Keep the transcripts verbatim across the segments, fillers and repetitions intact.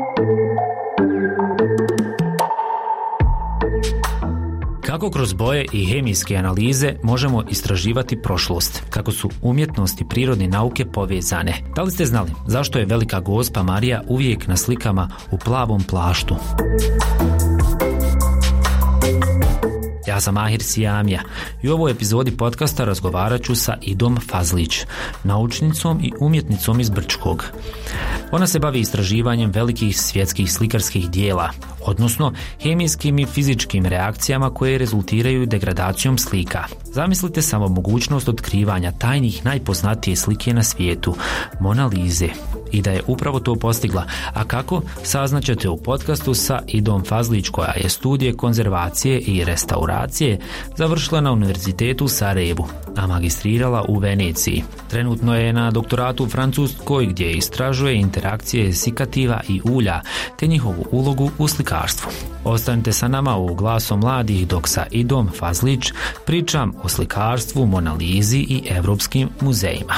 Kako kroz boje i hemijske analize možemo istraživati prošlost? Kako su umjetnost i prirodne nauke povezane? Da li ste znali zašto je Velika Gospa Marija uvijek na slikama u plavom plaštu? Ja sam Mahir Sijamija i u ovoj epizodi podcasta razgovarat ću sa Idom Fazlić, naučnicom i umjetnicom iz Brčkog. Ona se bavi istraživanjem velikih svjetskih slikarskih dijela, odnosno hemijskim i fizičkim reakcijama koje rezultiraju degradacijom slika. Zamislite samo mogućnost otkrivanja tajnih najpoznatije slike na svijetu, Mona Lise, i da je upravo to postigla. A kako? Saznaćete u podcastu sa Idom Fazlić, koja je studije konzervacije i restauracije završila na Univerzitetu u Sarajevu, a magistrirala u Veneciji. Trenutno je na doktoratu u Francuskoj, gdje istražuje interakcije sikativa i ulja te njihovu ulogu u slikarstvu. Ostanite sa nama u Glasu mladih dok sa Idom Fazlić pričam o slikarstvu, Mona Lisi i evropskim muzejima.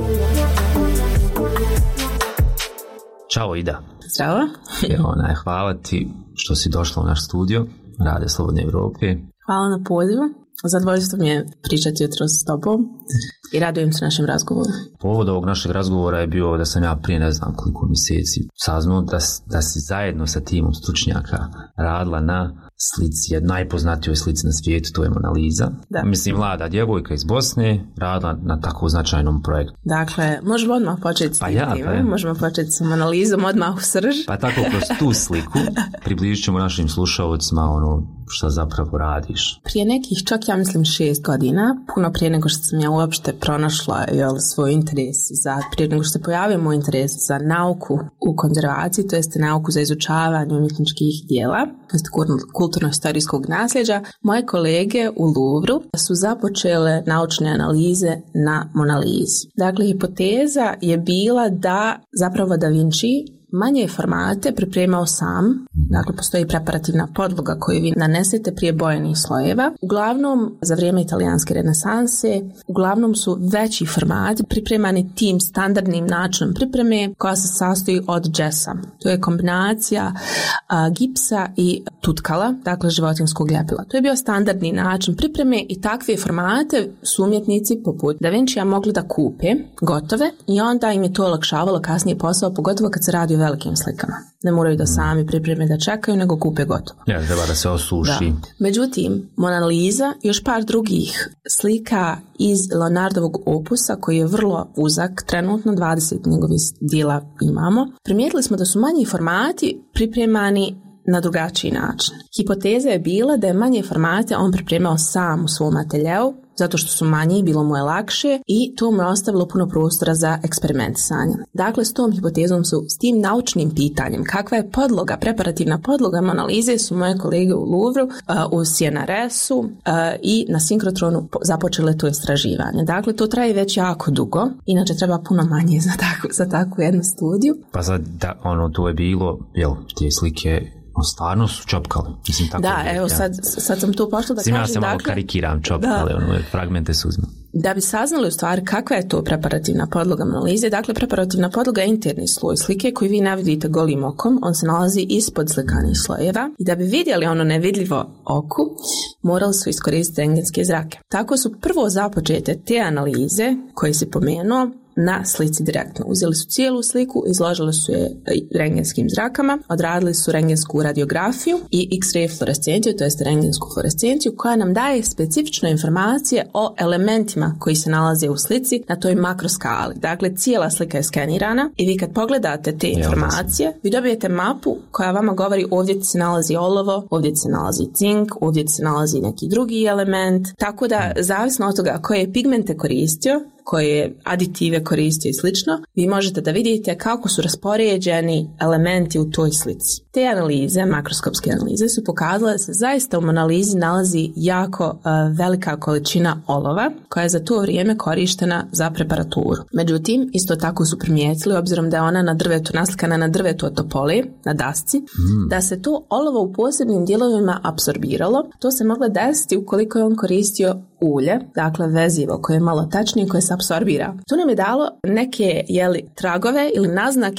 Ćao Ida. Zdravo. Ona, hvala ti što si došla u naš studio Radio Slobodne Evrope. Hvala na pozivu. Zadovoljstvo mi je pričati jutros s tobom i radujem se našem razgovoru. Povod ovog našeg razgovora je bio da sam ja prije ne znam koliko mjeseci saznao da, da si zajedno sa timom stručnjaka radila na slici, jedna najpoznatijoj slici na svijetu, to je Mona Lisa. Da. Mislim, mlada djevojka iz Bosne radila na tako značajnom projektu. Dakle, možemo odmah početi s pa ja, tim, pa ja. možemo početi s Mona Lisom odmah u srž. Pa tako kroz tu sliku približit ćemo našim slušalcima ono što zapravo radiš. Prije nekih, čak ja mislim šest godina, puno prije nego što sam ja uopšte pronašla jel, svoj interes za, prije nego što se pojavio moj interes za nauku u konzervaciji, to jest nauku za izučavanje umjetničkih dijela, to jest kulturno-historijskog nasljeđa, moje kolege u Louvru su započele naučne analize na Mona Lisi. Dakle, hipoteza je bila da zapravo Da Vinci manje formate pripremao sam, dakle postoji preparativna podloga koju vi nanesete prije bojenih slojeva. Uglavnom, za vrijeme italijanske renesanse, uglavnom su veći formati pripremani tim standardnim načinom pripreme koja se sastoji od džesa. To je kombinacija a, gipsa i tutkala, dakle životinjskog ljepila. To je bio standardni način pripreme i takve formate su umjetnici poput Da Vincija mogli da kupe gotove i onda im je to olakšavalo kasnije posao, pogotovo kad se radi o velikim slikama. Ne moraju da sami pripreme da čekaju, nego kupe gotovo. Ja, treba da se osuši. Da. Međutim, Mona Lisa i još par drugih slika iz Leonardovog opusa, koji je vrlo uzak, trenutno dvadeset njegovih dijela imamo, primijetili smo da su manji formati pripremani na drugačiji način. Hipoteza je bila da je manje formate on pripremao sam u svom ateljeu, zato što su manji, bilo mu je lakše i to mu je ostavilo puno prostora za eksperimentisanje. Dakle, s tom hipotezom su, s tim naučnim pitanjem, kakva je podloga, preparativna podloga Mona Lise, su moje kolege u Louvru, uh, u C N R S-u uh, i na sinkrotronu započele to istraživanje. Dakle, to traje već jako dugo, inače treba puno manje za takvu, za takvu jednu studiju. Pa sad, da, ono, to je bilo, jel, te slike stvarno su čopkali. Mislim, tako da, je, evo ja. sad, sad sam tu pošla da Sim, kažem. Ja sam malo dakle, karikiram čopkali, ono, fragmente su uzme. Da bi saznali u stvari kakva je to preparativna podloga Mona Lise, dakle preparativna podloga je interni sloj slike koji vi ne vidite golim okom, on se nalazi ispod slikanih slojeva i da bi vidjeli ono nevidljivo oku, morali su iskoristiti rentgenske zrake. Tako su prvo započete te analize koje si pomenuo na slici direktno. Uzeli su cijelu sliku, izložili su je rentgenskim zrakama, odradili su rentgensku radiografiju i X-ray fluorescenciju, to jest rentgensku fluorescenciju, koja nam daje specifične informacije o elementima koji se nalaze u slici na toj makroskali. Dakle, cijela slika je skenirana i vi kad pogledate te informacije, vi dobijete mapu koja vama govori ovdje se nalazi olovo, ovdje se nalazi cink, ovdje se nalazi neki drugi element. Tako da, zavisno od toga koje pigmente koristio, koje aditive koristio i slično, vi možete da vidite kako su raspoređeni elementi u toj slici. Te analize, makroskopske analize, su pokazale da se zaista u Mona Lisi nalazi jako uh, velika količina olova koja je za to vrijeme korištena za preparaturu. Međutim, isto tako su primijetili, obzirom da je ona na drvetu, naslikana na drvetu od topole, na dasci, mm. da se to olovo u posebnim dijelovima apsorbiralo. To se moglo desiti ukoliko je on koristio ulje, dakle vezivo koje je malo tačnije, koje se apsorbira. To nam je dalo neke jeli, tragove ili naznake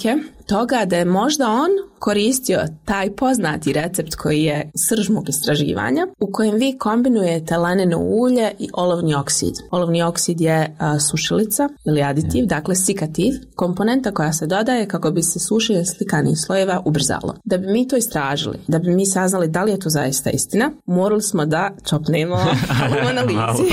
toga da je možda on koristio taj poznati recept koji je srž mog istraživanja, u kojem vi kombinujete laneno ulje i olovni oksid. Olovni oksid je a, sušilica ili aditiv, dakle sikativ, komponenta koja se dodaje kako bi se sušenje slikanih slojeva ubrzalo. Da bi mi to istražili, da bi mi saznali da li je to zaista istina, morali smo da čopnemo u analizi.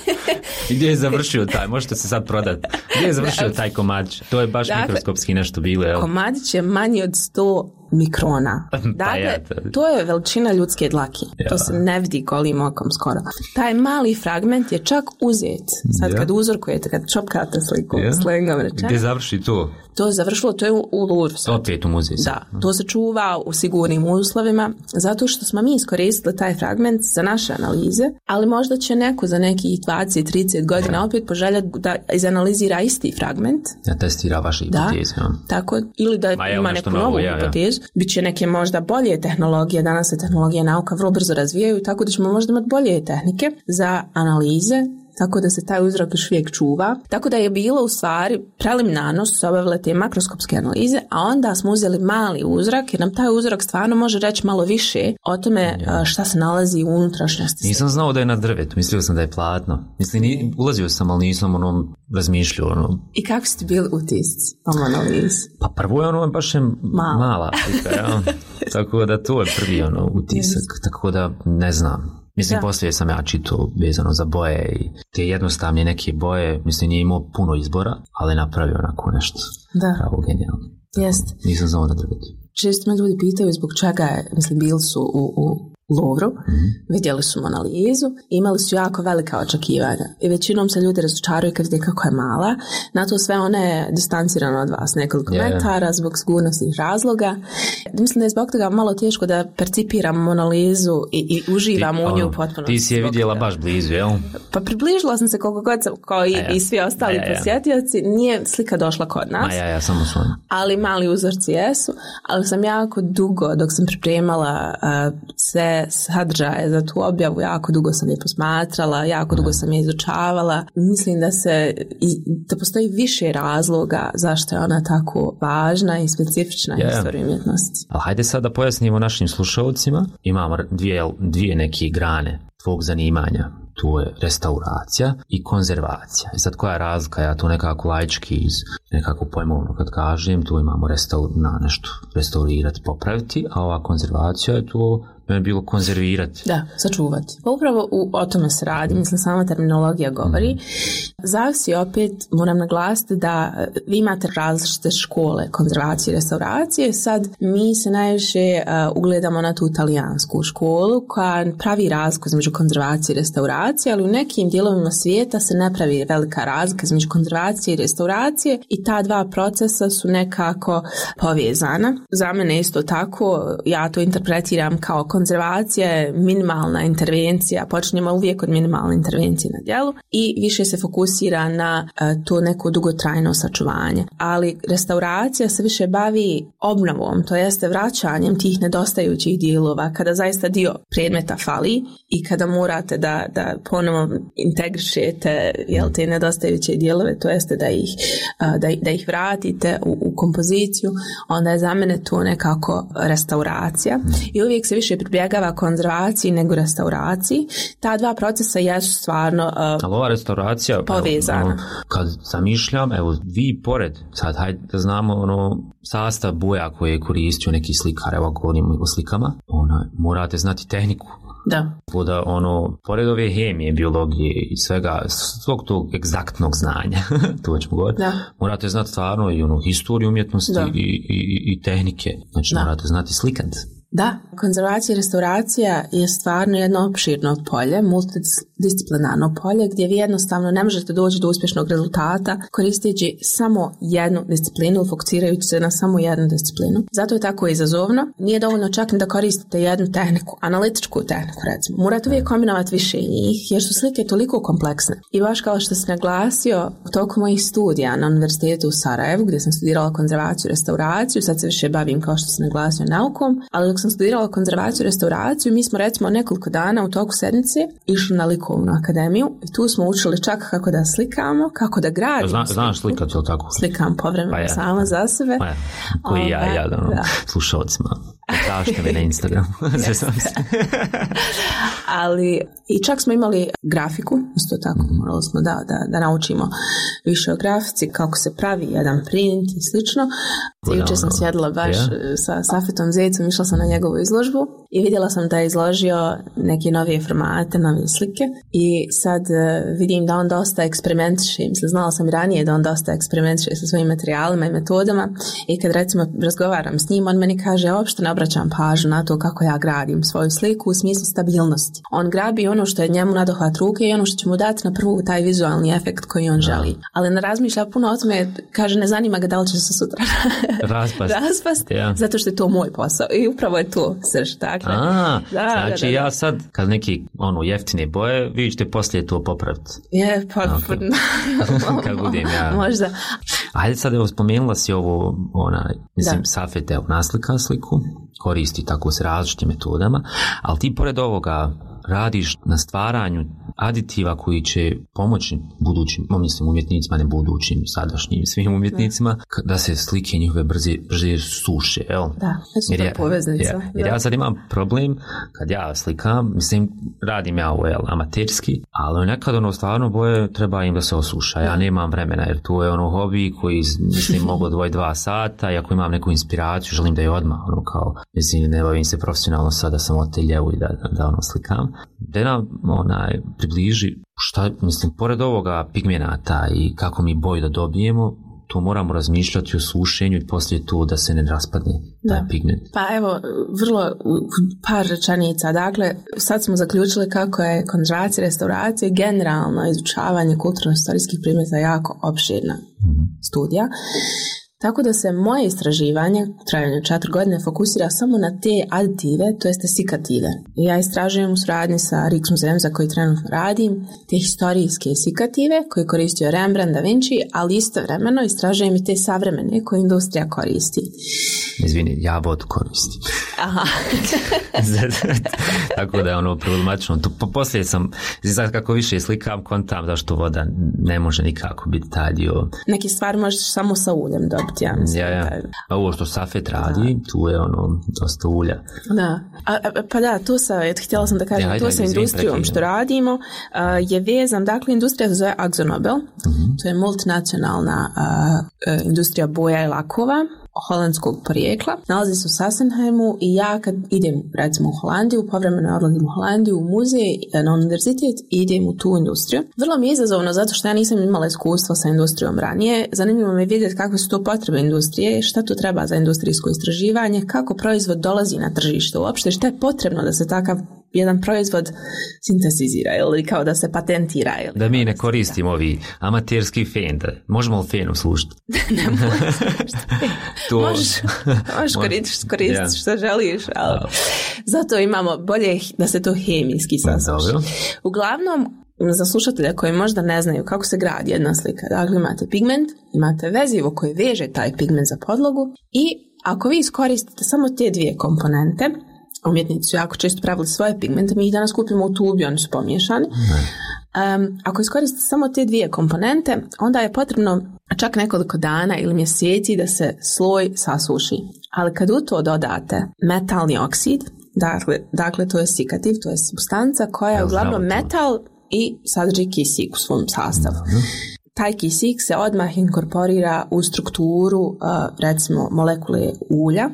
I gdje je završio taj? Možete se sad prodati. Gdje je završio taj komadić? To je baš dakle, mikroskopski nešto bilo. Evo. Komadić je manji od sto mikrona. Dakle, ja, to... to je veličina ljudske dlake. Ja. To se ne vidi golim okom skoro. Taj mali fragment je čak uzet. Sad ja. kad uzorkujete, kad čopkate sliku, ja. slengom rečeno. Gdje završi to? To je završilo, to je u, u Louvru. Opet u muzeju. Da, to se čuva u sigurnim uslovima, zato što smo mi iskoristili taj fragment za naše analize, ali možda će neko za nekih dvadeset do trideset godina opet poželjati da izanalizira isti fragment. Da testira vaše hipoteze. Da, tako, ili da Ma, ima neku novu ja, hipotezu. Ja. Biće neke možda bolje tehnologije, danas se tehnologija nauka vrlo brzo razvijaju, tako da ćemo možda imati bolje tehnike za analize, tako da se taj uzrok još uvijek čuva. Tako da je bilo u stvari preliminarno su se obavile te makroskopske analize, a onda smo uzeli mali uzrak, jer nam taj uzrok stvarno može reći malo više o tome ja. šta se nalazi u unutrašnjosti. Nisam znao da je na drvetu, mislio sam da je platno. Mislim, ni, ulazio sam, ali nisam ono razmišljao. Ono. I kako ste bili utisci o analizi? Pa prvo je ono baš je mala, mala slika, ja. Tako da to je prvi ono utisak, tako da ne znam. Mislim, da. Poslije sam ja čitao vezano za boje i te jednostavne neke boje, mislim, nije imao puno izbora, ali napravio onako nešto pravo genijalno. Jeste. Nisam znao da drvetu. Često me ljudi pitaju zbog čega je, mislim, bili su u, u Louvru, mm-hmm. vidjeli su analizu, imali su jako velika očekivanja i većinom se ljudi razočaruju kad vide kako je mala. Na to sve ona je distancirana od vas nekoliko yeah. metara zbog sigurnosnih razloga. Mislim da je zbog toga malo teško da percipiramo analizu i, i uživamo u nju potpuno. Ti si je vidjela toga. Baš blizu, jel? Pa približila sam se koliko god sam, kao i, ja. i svi ostali ja, ja. posjetioci. Nije slika došla kod nas. Ma ja, ja, samo svojno. Ali mali uzorci jesu. Ali sam jako dugo, dok sam pripremala uh, sve sadržaje za tu objavu, jako dugo sam je posmatrala, jako dugo sam je izučavala. Mislim da se da postoji više razloga zašto je ona tako važna i specifična yeah. istorija umjetnosti. Ali hajde sad da pojasnimo našim slušalcima. Imamo dvije, dvije neke grane tvog zanimanja. Tu je restauracija i konzervacija. I sad koja je razlika? Ja to nekako laički iz nekako pojmovno kad kažem, tu imamo restaur, na nešto restaurirati, popraviti, a ova konzervacija je tu je bilo konzervirati. Da, sačuvati. Pa upravo u, o tome se radi, mislim sama terminologija govori. Mm. Zavisi opet, moram naglasiti da vi imate različite škole konzervacije i restauracije. Sad mi se najviše uh, ugledamo na tu talijansku školu koja pravi razliku između konzervacije i restauracije, ali u nekim dijelovima svijeta se ne pravi velika razlika između konzervacije i restauracije i ta dva procesa su nekako povezana. Za mene isto tako, ja to interpretiram kao konzervacija je minimalna intervencija, počinjemo uvijek od minimalne intervencije na djelu i više se fokusira na uh, to neko dugotrajno sačuvanje. Ali restauracija se više bavi obnovom, to jeste vraćanjem tih nedostajućih dijelova, kada zaista dio predmeta fali i kada morate da, da ponovo integrišete jel, te nedostajuće dijelove, to jeste da ih, uh, da, da ih vratite u, u kompoziciju, onda je za mene to nekako restauracija i uvijek se više pribjegava konzervaciji nego restauraciji. Ta dva procesa jesu stvarno uh, ali ova restauracija povezana. Evo, kad zamišljam, evo vi pored, sad hajde da znamo ono, sastav boja koje je koristio neki slikar, evo govorimo o slikama, ona, morate znati tehniku. Da. Da ono, pored ove hemije, biologije i svega, svog tog egzaktnog znanja, to ćemo govoriti, morate znati stvarno i ono, historiju umjetnosti i, i, i tehnike. Znači da. Morate znati slikat. Da, konzervacija i restauracija je stvarno jedno opširno polje, multidisciplinarno polje gdje vi jednostavno ne možete doći do uspješnog rezultata koristeći samo jednu disciplinu, fokusirajući se na samo jednu disciplinu. Zato je tako izazovno. Nije dovoljno čak ni da koristite jednu tehniku, analitičku tehniku recimo. Morate uvijek kombinovati više njih jer su slike toliko kompleksne. I baš kao što sam naglasio, tokom mojih studija na Univerzitetu u Sarajevu gdje sam studirala konzervaciju i restauraciju, sad se više bavim kao što sam naglasio naukom, ali dok sam studirala konzervaciju i restauraciju, mi smo recimo nekoliko dana u toku sedmice išli na likovnu akademiju i tu smo učili čak kako da slikamo, kako da gradimo. Zna, znaš slikat, je li tako? Slikam povremeno pa ja, sama za sebe. Pa ja, koji ja, ja, da, da. Slušalcima. Tražite me na Instagramu. Ali i čak smo imali grafiku, isto tako, morali smo da, da, da naučimo više o grafici, kako se pravi jedan print i slično. Jučer sam sjedila baš yeah. sa Safetom Zecom, išla sam na njegovu izložbu i vidjela sam da je izložio neke novije formate, nove slike i sad vidim da on dosta eksperimentiše, mislim, znala sam i ranije da on dosta eksperimentiše sa svojim materijalima i metodama i kad recimo razgovaram s njim, on meni kaže, uopšte ne obraćam pažnju na to kako ja gradim svoju sliku u smislu stabilnosti. On grabi ono što je njemu nadohvat ruke i ono što će mu dati na prvu taj vizualni efekt koji on želi. Ali ne razmišlja puno o tome, kaže, ne zanima ga da li će se sutra raspast, raspast ja. Zato što je to moj posao i upravo je to srž. Dakle, A, da, znači da, da, da. ja sad kad neki ono jeftine boje, vi ćete poslije to popraviti. Je, pa okay. Kad budem ja. Možda. Ajde sad, evo, spomenula si ovo, ona, mislim, Safet, evo, naslika sliku, koristi tako s različitim metodama, ali ti pored ovoga radiš na stvaranju aditiva koji će pomoći budućim, mislim, umjetnicima, ne budućim, sadašnjim, svim umjetnicima, da, da se slike njihove brže, brže suše, jel? Da, jer ja, poveznica. Ja, jer ja sad imam problem, kad ja slikam, mislim, radim ja ovo, jel, amaterski, ali nekad ono stvarno boje treba im da se osuša, ja nemam vremena, jer to je ono hobi koji, mislim, mogu odvojiti dva sata, i ako imam neku inspiraciju, želim da je odmah, ono kao, mislim, ne bavim se profesionalno sad da sam oteljevu i da, da ono slikam, da nam onaj približi šta, mislim, pored ovoga pigmenata i kako mi boju da dobijemo, to moramo razmišljati o sušenju i poslije to da se ne raspadne taj da. pigment. Pa evo, vrlo par rečenica. Dakle, sad smo zaključili kako je konzervacija, restauracija i generalno izučavanje kulturno-istorijskih primjeta jako opširna mm-hmm. studija. Tako da se moje istraživanje, trajanje četiri godine, fokusira samo na te aditive, to jeste sikative. Ja istražujem u suradnji sa Rijksmuzejem za koji trenutno radim, te historijske sikative koje koristio Rembrandt, Da Vinci, ali istovremeno istražujem i te savremene koje industrija koristi. Izvini, ja vodu koristim. Aha. Tako da je ono problematično. Po, poslije sam, znači kako više slikam, kontam zašto voda ne može nikako biti taj dio. Neki stvari možeš samo sa uljem dobiti, ja mislim. Ja, ja. A ovo što Safet radi, da. Tu je ono dosta ulja. Da. A, a, pa da, to sa, htjela sam da kažem, ja, to sa industrijom što radimo a, je vezan, dakle, industrija se zove AkzoNobel, mm-hmm. to je multinacionalna a, a, industrija boja i lakova, holandskog porijekla. Nalazi se u Sassenheimu i ja kad idem recimo u Holandiju, povremeno odlazim u Holandiju u muzej, na univerzitet i idem u tu industriju. Vrlo mi je izazovno zato što ja nisam imala iskustva sa industrijom ranije. Zanimljivo me vidjeti kakve su to potrebe industrije, šta to treba za industrijsko istraživanje, kako proizvod dolazi na tržište uopšte, šta je potrebno da se takav jedan proizvod sintesizira ili kao da se patentira. Ili da mi ne koristimo ovi amaterski fen, da možemo li fenom služiti? Ne možeš služiti. To... Možeš, možeš koristiti korist yeah. što želiš, ali oh. zato imamo bolje da se to hemijski sasuši. Uglavnom, za slušatelja koji možda ne znaju kako se gradi jedna slika, dakle imate pigment, imate vezivo koje veže taj pigment za podlogu i ako vi iskoristite samo te dvije komponente, umjetnici su jako često pravili svoje pigmente, mi ih danas kupimo u tubi, oni su pomiješani. Um, ako iskoristite samo te dvije komponente, onda je potrebno čak nekoliko dana ili mjeseci da se sloj sasuši. Ali kad u to dodate metalni oksid, dakle, dakle to je sikativ, to je supstanca koja je uglavnom metal i sadrži kisik u svom sastavu. Taj kisik se odmah inkorporira u strukturu, uh, recimo, molekule ulja,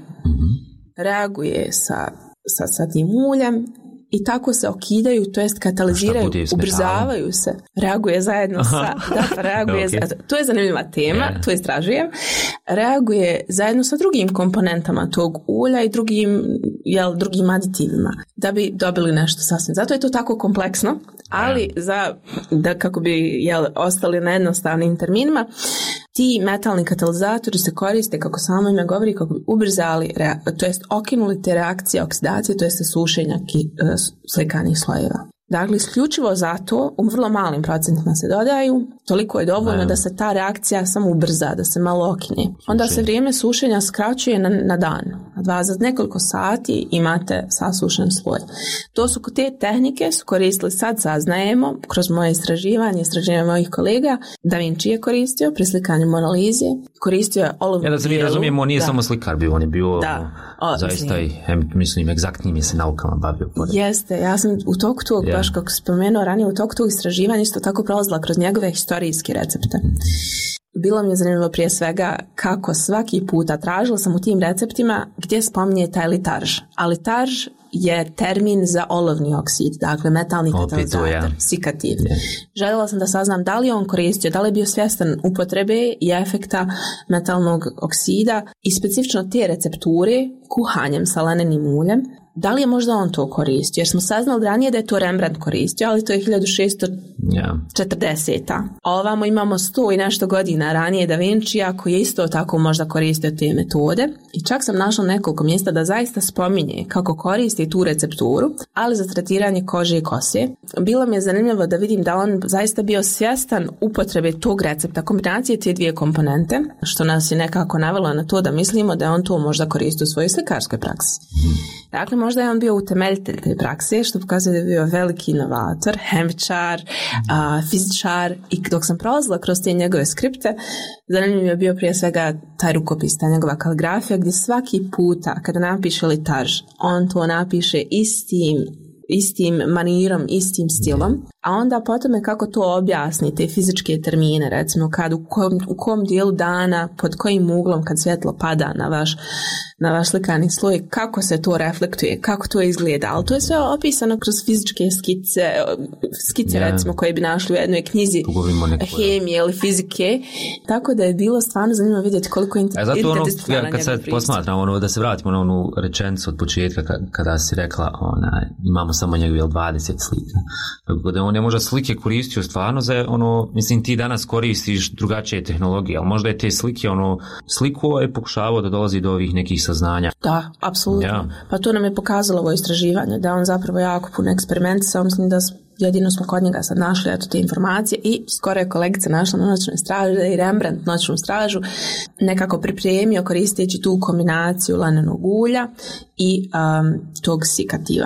reaguje sa, sa, sa tim uljem i tako se okidaju, to jest kataliziraju, ubrzavaju se, reaguje zajedno sa, da, pa reaguje, okay. za, to je zanimljiva tema, yeah. to istražujem, reaguje zajedno sa drugim komponentama tog ulja i drugim, jel, drugim aditivima, da bi dobili nešto sasvim. Zato je to tako kompleksno, ali yeah. za, da kako bi, jel, ostali na jednostavnim terminima, ti metalni katalizatori se koriste, kako samo ime govori, kako bi ubrzali, to jest okinuli te reakcije oksidacije, to jest sušenja ki, slikanih slojeva. Dakle, isključivo zato u vrlo malim procentima se dodaju, toliko je dovoljno ne. da se ta reakcija samo ubrza, da se malo okine. Onda se vrijeme sušenja skraćuje na, na dan. Dva, za nekoliko sati imate sasušen sloj. To su te tehnike su koristili, sad saznajemo, kroz moje istraživanje, istraživanje mojih kolega, Da Vinci je koristio pri slikanju Mona Lise, koristio je olovnu Ja da se mi razumijemo, on nije da. samo slikar bio, on je bio da. O, zaista i, mislim, egzaktnim je se naukama bavio. Pored. Jeste, ja sam u toku tog, yeah. baš kako spomenuo ranije, u toku tog istraživanja isto tako prolazila kroz njegove historijske recepte. Bilo mi je zanimljivo prije svega kako svaki puta tražila sam u tim receptima gdje spominje taj litarž. A litarž je termin za olovni oksid, dakle metalni katalizator, ja. sikativ. Yeah. Željela sam da saznam da li on koristio, da li je bio svjestan upotrebe i efekta metalnog oksida i specifično te recepture kuhanjem sa lanenim uljem. Da li je možda on to koristio? Jer smo saznali ranije da je to Rembrandt koristio, ali to je hiljadu šessto četrdeseta. Yeah. A ovamo imamo sto i nešto godina ranije Da Vincija koji je isto tako možda koristio te metode. I čak sam našla nekoliko mjesta da zaista spominje kako koristi tu recepturu, ali za tretiranje kože i kose. Bilo mi je zanimljivo da vidim da on zaista bio svjestan upotrebe tog recepta, kombinacije te dvije komponente, što nas je nekako navelo na to da mislimo da on to možda koristi u svojoj slikarskoj praksi. Dakle, možda je on bio utemeljitelj te prakse, što pokazuje da je bio veliki inovator, hemičar, a, fizičar i dok sam prolazila kroz te njegove skripte, zanimljiv je bio prije svega taj rukopis, ta njegova kaligrafija gdje svaki puta kada napiše litarž, on to napiše istim istim manirom, istim stilom, a onda potom je kako to objasni, te fizičke termine, recimo kad u kom, u kom dijelu dana, pod kojim uglom kad svjetlo pada na vaš, na vaš slikani sloj, kako se to reflektuje, kako to izgleda, ali to je sve opisano kroz fizičke skice, skice yeah. recimo koje bi našli u jednoj knjizi hemije ili fizike, tako da je bilo stvarno zanimljivo vidjeti koliko je interdisciplinaran. Ja, kad sad posmatram, ono, da se vratimo na onu rečenicu od početka kada si rekla, ona, imamo samo njegove dvadeset slika. Tako da on je možda slike koristio stvarno za ono, mislim ti danas koristiš drugačije tehnologije, ali možda je te slike, ono, sliku je pokušavao da dolazi do ovih nekih saznanja. Da, apsolutno. Ja. Pa to nam je pokazalo ovo istraživanje, da on zapravo jako puno eksperimentisao, mislim da jedino smo kod njega sad našli eto te informacije i skoro je kolegica našla na noćnoj straži da je Rembrandt noćnu stražu nekako pripremio koristeći tu kombinaciju lanenog ulja i um, tog sikativa.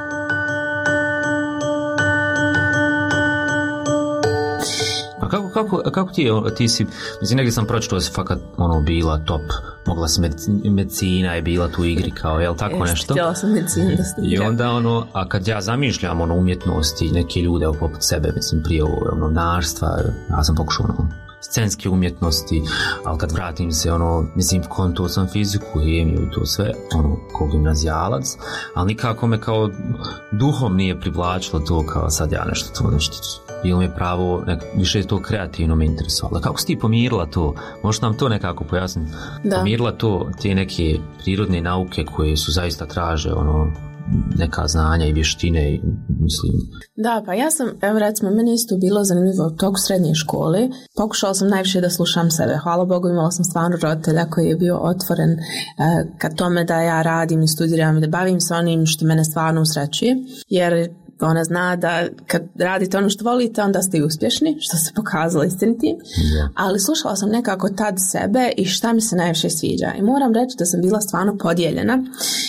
A kako, kako, kako ti, ti si, mislim, negdje sam pročitao da si fakat ono, bila top, mogla si medicina, medicina je bila tu igri kao, jel tako Jest, nešto? Htjela sam medicinu da studiram. I onda ono, a kad ja zamišljam ono umjetnosti, neke ljude poput sebe, mislim, prije ovo, ono, narstva, ja sam pokušao ono, scenske umjetnosti, ali kad vratim se, ono, mislim, konto sam fiziku, hemiju i to sve, ono, kao gimnazijalac, ali nikako me kao duhom nije privlačilo to kao sad ja nešto to nešto. Bilo mi je pravo, nek, više to kreativno me interesovalo. Kako si ti pomirila to? Možeš nam to nekako pojasniti? Da. Pomirila to, te neke prirodne nauke koje su zaista traže, ono, neka znanja i vještine, mislim. Da, pa ja sam, evo recimo, meni isto bilo zanimljivo u toku srednje škole. Pokušala sam najviše da slušam sebe. Hvala Bogu, imala sam stvarno roditelja koji je bio otvoren eh, ka tome da ja radim i studiram i da bavim se onim što mene stvarno usrećuje. Jer ona zna da kad radite ono što volite, onda ste i uspješni, što se pokazalo istinitim. Yeah. Ali slušala sam nekako tad sebe i šta mi se najviše sviđa. I moram reći da sam bila stvarno podijeljena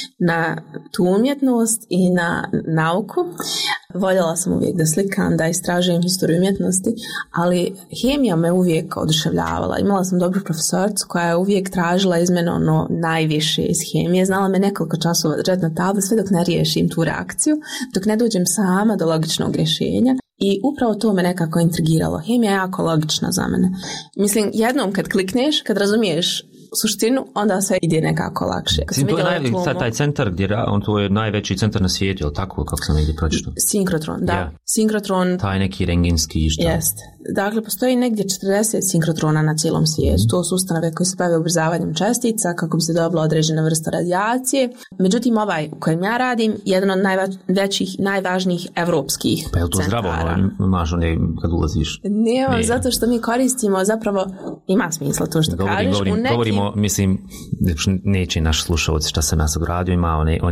na tu umjetnost i na nauku. Voljela sam uvijek da slikam, da istražujem historiju umjetnosti, ali hemija me uvijek oduševljavala. Imala sam dobru profesoricu koja je uvijek tražila iz mene ono najviše iz hemije. Znala me nekoliko časova držati na tabli sve dok ne riješim tu reakciju, dok ne dođem sama do logičnog rješenja. I upravo to me nekako intrigiralo. Hemija je jako logična za mene. Mislim, jednom kad klikneš, kad razumiješ suštinu, onda sve ide nekako lakše. Sim, to je naj, sad taj centar gdje on to je najveći centar na svijetu, je li tako, kako sam negdje pročitao? Sinkrotron, da. Yeah. Sinkrotron. Taj neki rengenski što? Jeste. Dakle, postoji negdje četrdeset sinkrotrona na cijelom svijetu. Mm. To su ustanove koje se bave ubrzavanjem čestica kako bi se dobila određena vrsta radijacije. Međutim, ovaj u kojem ja radim, jedan od najvećih, najvažnijih evropskih centara. Pa je to zdravo, no, imaš one kad ulaziš? Nema, ne. Zato što mi koristimo zapravo, ima smisla to što govorim, kažeš. Govorim, nekim... govorimo, mislim, neće naš slušalac šta se nas ogradio, ima one, one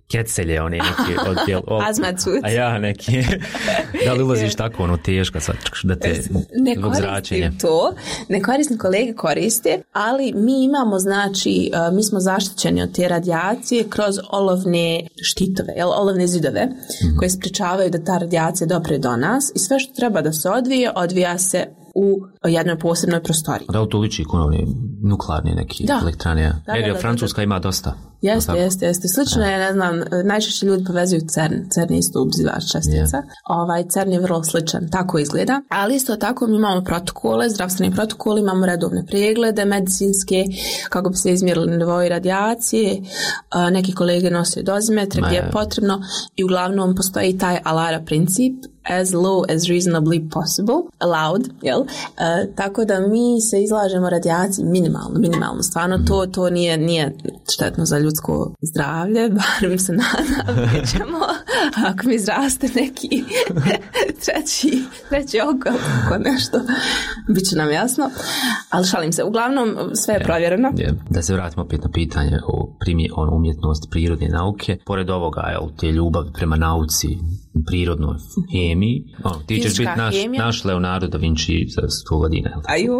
kecelje, one neke odjel, o, a ja neki, da li ulaziš tako ono teško sad, da te ne koristim to, ne koristim, kolege koriste, ali mi imamo, znači, mi smo zaštićeni od te radijacije kroz olovne štitove, jel, olovne zidove, mm-hmm. koje sprečavaju da ta radijacija dopre do nas i sve što treba da se odvije, odvija se u jednoj posebnoj prostoriji. Da, to liči kod one nuklearne neke elektrane. Da, jer da, da, Francuska da, da. ima dosta. Jeste, jeste, jeste. Slično ja. je, ne znam, najčešće ljudi povezuju CERN. CERN je isto obzivač čestica. Yeah. Ovaj, CERN je vrlo sličan, tako izgleda. Ali isto tako mi imamo protokole, zdravstveni protokoli, imamo redovne preglede, medicinske, kako bi se izmjerili nivoi radijacije. Neki kolege nose dozimetre gdje je potrebno i uglavnom postoji taj alara princip, as low as reasonably possible, allowed, jel? Uh, tako da mi se izlažemo radijaciji minimalno, minimalno. Stvarno to, to nije, nije štetno za ljudsko zdravlje, bar mi se nadam, ćemo, ako mi izraste neki treći, treći oko, oko nešto, bit će nam jasno. Ali šalim se, uglavnom sve je provjereno. Yeah, yeah. Da se vratimo opet na pitanje o primje, o umjetnosti prirodne nauke. Pored ovoga, jel, te ljubavi prema nauci, prirodnoj hemiji. Ono, ti ćeš biti naš, naš Leonardo da Vinci za sto godina. Aju,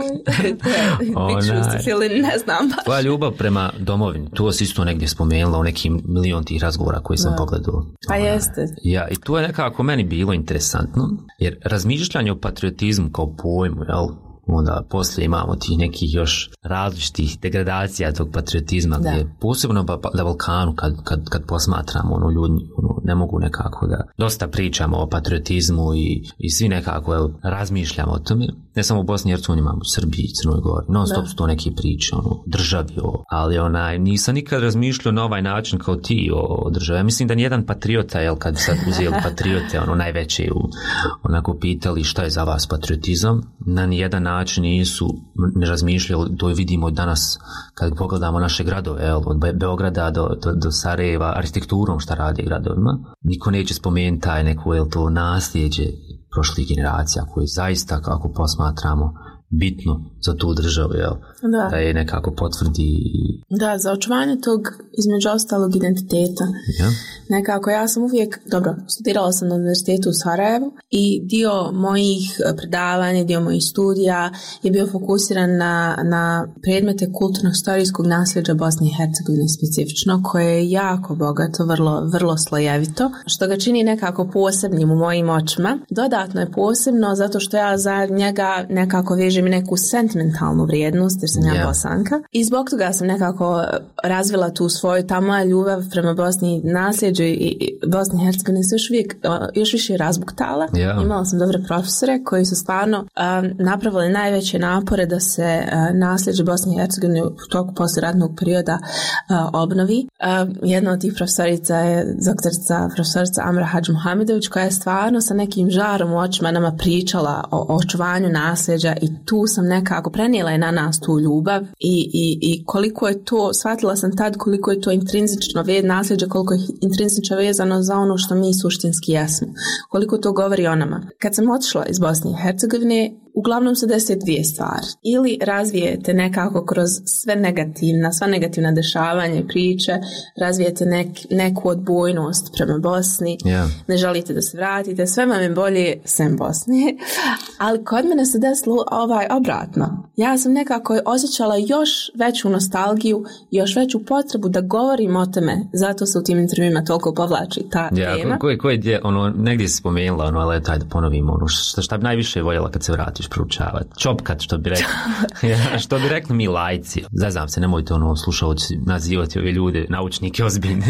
ne znam. Tvoja ljubav prema domovini, to si isto negdje spomenula u nekim milion tih razgovora koji sam da. pogledao. Pa jeste. Ja, i to je nekako meni bilo interesantno, jer razmišljanje o patriotizmu kao pojmu, jel, onda poslije imamo tih nekih još različitih degradacija tog patriotizma, da. Gdje posebno na Balkanu kad, kad, kad posmatramo, ono, ljudi ono, ne mogu nekako da dosta pričamo o patriotizmu i, i svi nekako jel, razmišljamo o tome, ne samo u Bosni i Hercegovini, imamo u Srbiji, Crnoj Gori, non stop su to neke priče, ono, državi, o, ali onaj, nisam nikad razmišljao na ovaj način kao ti o, o državi. Ja mislim da nijedan patriota, jel, kad sad uzeli patriote, ono, najveće, onako pitali šta je za vas patriotizam, na nijedan način nisu ne razmišljali, to vidimo danas kad pogledamo naše gradove, jel, od Beograda do, do, do Sarajeva, arhitekturom šta radi gradovima, niko neće spomenuti taj neko, jel, to nasljeđe prošlih generacija koji zaista, kako posmatramo, bitno za tu državu, jel? Da. Da je nekako potvrdi. Da, za očuvanje tog između ostalog identiteta. Ja. Nekako ja sam uvijek, dobro, studirala sam na univerzitetu u Sarajevu i dio mojih predavanja, dio mojih studija je bio fokusiran na, na predmete kulturno-historijskog nasljeđa Bosne i Hercegovine specifično, koje je jako bogato, vrlo, vrlo slojevito, što ga čini nekako posebnim u mojim očima. Dodatno je posebno zato što ja za njega nekako vežem neku sentimentalnu vrijednost, jer sam ja yeah. Bosanka. I zbog toga sam nekako razvila tu svoju, ta moja ljubav prema Bosni nasljeđu i Bosni i Hercegovine se još, uvijek, još više razbuktala. Yeah. Imala sam dobre profesore koji su stvarno um, napravili najveće napore da se uh, nasljeđe Bosne i Hercegovine u toku poslijeratnog perioda uh, obnovi. Uh, jedna od tih profesorica je doktorica, profesorica Amra Hadž Muhamedović, koja je stvarno sa nekim žarom u očima nama pričala o, o očuvanju nasljeđa i tu sam nekako prenijela je na nas tu ljubav i, i, i koliko je to, shvatila sam tad koliko je to intrinzično vez nasljeđe, koliko je intrinzično vezano za ono što mi suštinski jesmo. Koliko to govori o nama. Kad sam otišla iz Bosne i Hercegovine, uglavnom se desi dvije stvari. Ili razvijete nekako kroz sve negativna, sva negativna dešavanja i priče, razvijete nek, neku odbojnost prema Bosni, yeah. ne želite da se vratite, sve vam je bolje sem Bosni. Ali kod mene se desilo ovaj obratno. Ja sam nekako osjećala još veću nostalgiju, još veću potrebu da govorim o tome, zato se u tim intervjuima toliko povlači ta yeah, tema. Koji ko je, ono, negdje si spomenula, ono, ali taj da ponovimo, ono, šta, šta bi najviše voljela kad se vratiš proučavati? Čopkat, što bi rekli. Ja, što bi rekli mi lajci. Zaznam se, nemojte ono slušalci nazivati ove ljude, naučnike ozbiljne.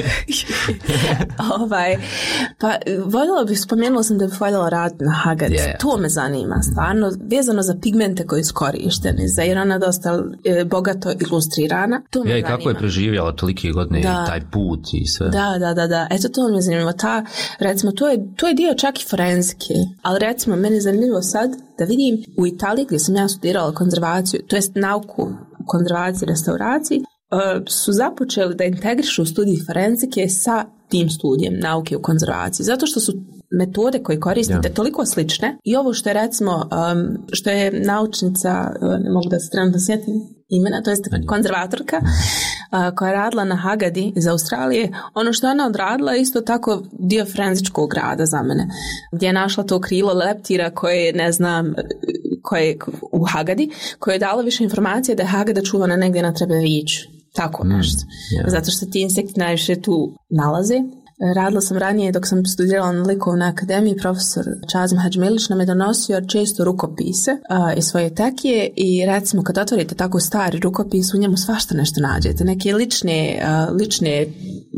ovaj, pa voljela bih, spomenula sam da bih voljela raditi na hagarici. Yeah. To me zanima, stvarno, vezano za pigmente koji su korišteni, za jer ona dosta e, bogato ilustrirana. To me ja, i zanima. kako je preživjela tolike godine da. taj put i sve. Da, da, da, da. Eto, to me zanima. Ta, recimo, to je, to je dio čak i forenzike, ali recimo, meni je zanimljivo sad da vidim u Italiji gdje sam ja studirala konzervaciju, to jest nauku konzervaciji i restauraciji, su započeli da integrišu studij forenzike sa tim studijem nauke u konzervaciji. Zato što su metode koje koristite yeah. toliko slične i ovo što je recimo, um, što je naučnica, ne mogu da se trenutno sjetim, imena, to jest konzervatorka uh, koja je radila na Hagadi iz Australije. Ono što ona odradila je isto tako dio forenzičkog rada za mene, gdje je našla to krilo leptira koje je, ne znam, koje je u Hagadi, koje je dalo više informacije da je Hagada čuvana negdje na Trebeviću. Tako nešto. Mm, yeah. Zato što ti insekti najviše tu nalaze. Radila sam ranije dok sam studirala na likovnoj akademiji, profesor Čazim Hadžmilić nam je donosio često rukopise uh, iz svoje tekije i recimo kad otvorite tako stari rukopis u njemu svašta nešto nađete, neke lične, uh, lične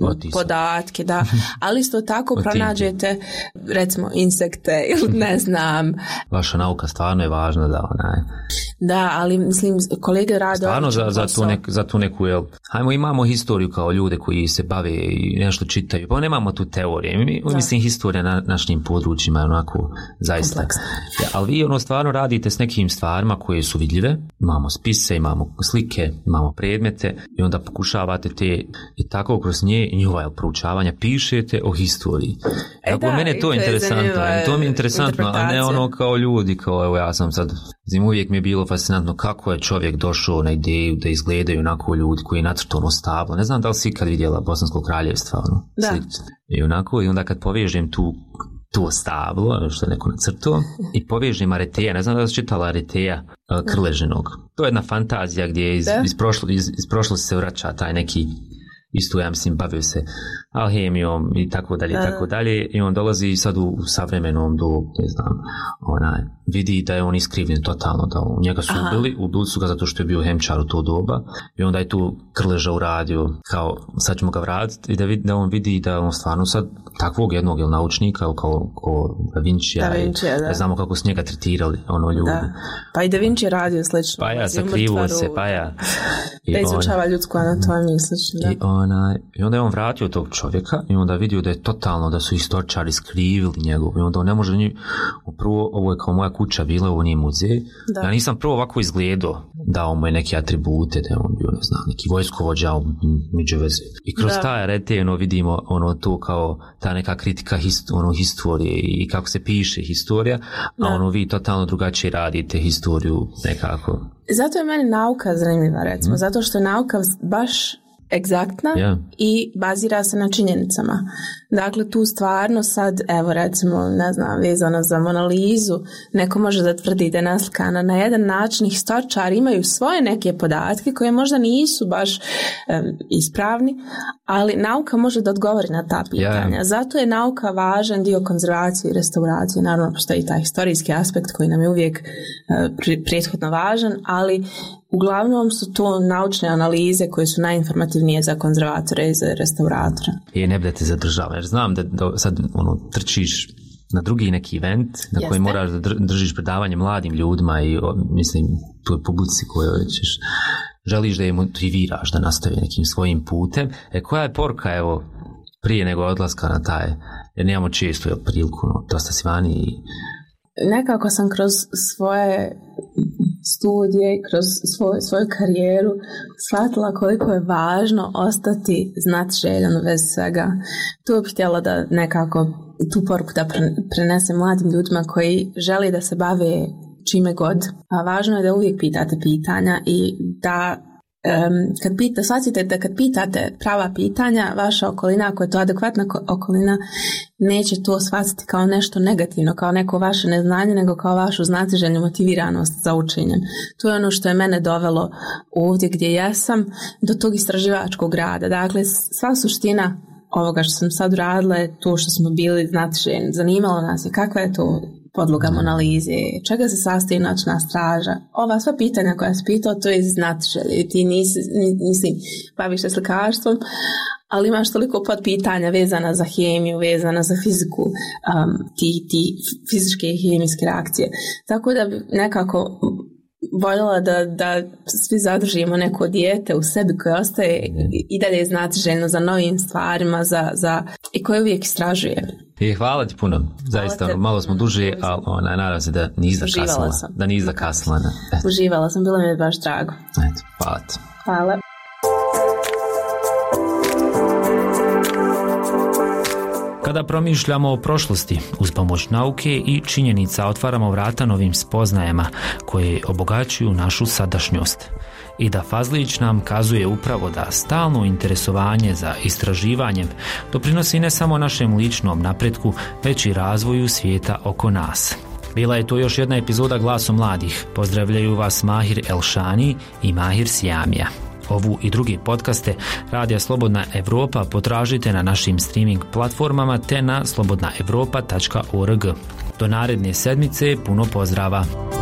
podatke, da, ali isto tako pronađete recimo insekte ili ne znam. Vaša nauka stvarno je važna da ona je. Da, ali mislim kolege rade stvarno za, za, tu nek, za tu neku, jel, hajmo imamo historiju kao ljude koji se bave i nešto čitaju, pa nemamo tu teorije. Mi, mislim, historija na našim područjima je onako zaista. Ja, ali vi ono stvarno radite s nekim stvarima koje su vidljive. Imamo spise, imamo slike, imamo predmete i onda pokušavate te i tako kroz nje i njihova proučavanja pišete o historiji. E, Ako da, mene to je interesantno. To mi je interesantno, a ne ono kao ljudi, kao evo ja sam sad, zim uvijek mi je bilo fascinantno kako je čovjek došao na ideju da izgledaju onako ljudi koji je nacrtao ono stablo. Ne znam da li si ikad vidjela Bosansko kraljevstvo, ono, da. Sličice. I onako, i onda kad povežem tu to stablo, što je neko nacrtao, i povežem Areteja, ne znam da li si čitala Areteja Krleženog. To je jedna fantazija gdje iz, iz, prošlo, iz, iz prošlosti se vraća taj neki, isto ja mislim bavio se alhemijom i tako dalje i tako dalje i on dolazi sad u, u savremenom do, ne znam, onaj, vidi da je on iskrivljen totalno, da u njega su Aha. ubili, ubili su ga zato što je bio hemčar u to doba i onda je tu Krleža uradio kao sad ćemo ga vratiti i da, vid, da on vidi da on stvarno sad takvog jednog jel, naučnika kao, kao Da Vincija, da Vinci, i, da. znamo kako su njega tretirali ono ljudi. Da. Pa i Da Vinci je radio slično. Pa ja, sakrivo se, pa ja. I da izučava on, ljudsku anatomiju i slično. I, ona, I onda je on vratio tog čovjeka i onda vidio da je totalno, da su istoričari skrivili njegov i onda on ne može njih, prvo ovo je kao moja kuća bila, ovo nije muzej. Da. Ja nisam prvo ovako izgledao, dao mu je neke atribute, da je on bio, ne znam, neki vojskovođa u Međuveze. I kroz da. taj Aretej, ono, vidimo ono to kao ta neka kritika hist, ono, historije i kako se piše historija, da. a ono vi totalno drugačije radite historiju nekako. Zato je meni nauka zanimljiva, recimo, hmm. zato što je nauka baš egzaktna yeah. i bazira se na činjenicama. Dakle, tu stvarno sad, evo recimo, ne znam, vezano za Monalizu, neko može da tvrdi da je naslikana na jedan način, historičari imaju svoje neke podatke koje možda nisu baš um, ispravni, ali nauka može da odgovori na ta pitanja. Yeah. Zato je nauka važan dio konzervacije i restauracije. Naravno, postoji taj historijski aspekt koji nam je uvijek uh, prethodno važan, ali uglavnom su to naučne analize koje su najinformativnije za konzervatore i za restauratore. I ne bude te zadržava, jer znam da, da sad ono, trčiš na drugi neki event na Jeste. koji moraš da držiš predavanje mladim ljudima i o, mislim, tu je publici kojoj ćeš, želiš da je motiviraš da nastavi nekim svojim putem. E, koja je poruka, evo, prije nego odlaska na taj, jer nemamo često jel, priliku, no, dosta si vani i nekako sam kroz svoje studije, kroz svoj, svoju karijeru shvatila koliko je važno ostati znatiželjan bez svega. Tu bih htjela da nekako tu poruku da prenesem mladim ljudima koji žele da se bave čime god. A važno je da uvijek pitate pitanja i da Um, kad pita, shvatite da kad pitate prava pitanja, vaša okolina, ako je to adekvatna okolina, neće to shvatiti kao nešto negativno, kao neko vaše neznanje, nego kao vašu znatiželjnu motiviranost za učenjem. To je ono što je mene dovelo ovdje gdje jesam, do tog istraživačkog rada. Dakle, sva suština ovoga što sam sad uradila je to što smo bili znatiželjni. Zanimalo nas je kakva je to podloga Monalize, čega se sastoji noćna straža. Ova sva pitanja koja si pitao, to je znatiželje. Ti nisi, nisi baviš se slikarstvom, ali imaš toliko podpitanja vezana za hemiju, vezana za fiziku, um, ti, ti fizičke i hemijske reakcije. Tako da bi nekako voljela da, da svi zadržimo neko dijete u sebi koje ostaje i dalje znatiželjno za novim stvarima, za, za, i koje uvijek istražuje. I hvala ti puno, zaista, te, malo smo duže, ali ona, nadam se da nisi zakasnila. Da nisi zakasnila. Uživala sam, bilo mi je baš drago. Eto, hvala ti. Hvala. Kada promišljamo o prošlosti, uz pomoć nauke i činjenica otvaramo vrata novim spoznajama koje obogaćuju našu sadašnjost. i da Fazlić nam kazuje upravo da stalno interesovanje za istraživanjem doprinosi ne samo našem ličnom napretku, već i razvoju svijeta oko nas. Bila je to još jedna epizoda Glasu mladih. Pozdravljaju vas Mahir Elšani i Mahir Siamija. Ovu i drugi podcaste Radija Slobodna Evropa potražite na našim streaming platformama te na slobodna evropa tačka org. Do naredne sedmice puno pozdrava!